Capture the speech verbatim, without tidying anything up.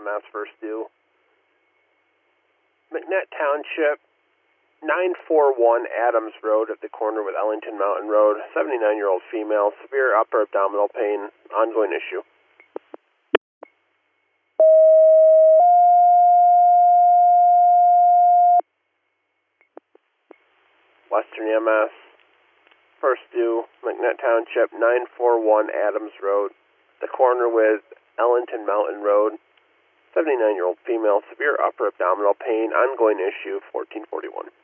M S first due. McNett Township, nine forty-one Adams Road at the corner with Ellington Mountain Road. seventy-nine-year-old female, severe upper abdominal pain, ongoing issue. Western E M S, first due, McNett Township, nine forty-one Adams Road, the corner with Ellington Mountain Road. seventy-nine-year-old female, severe upper abdominal pain, ongoing issue, fourteen forty-one.